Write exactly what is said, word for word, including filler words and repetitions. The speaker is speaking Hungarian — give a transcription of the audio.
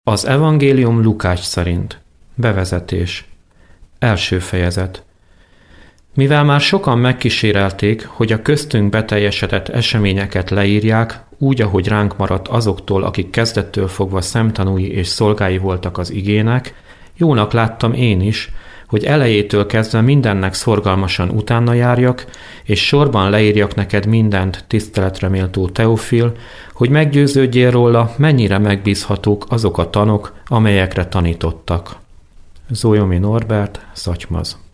Az evangélium Lukács szerint. Bevezetés. Első fejezet. Mivel már sokan megkísérelték, hogy a köztünk beteljesedett eseményeket leírják, úgy, ahogy ránk maradt azoktól, akik kezdettől fogva szemtanúi és szolgái voltak az igének, jónak láttam én is, hogy elejétől kezdve mindennek szorgalmasan utána járjak, és sorban leírjak neked mindent, tiszteletre méltó Teofil, hogy meggyőződjél róla, mennyire megbízhatók azok a tanok, amelyekre tanítottak. Zólyomi Norbert, Szatymaz.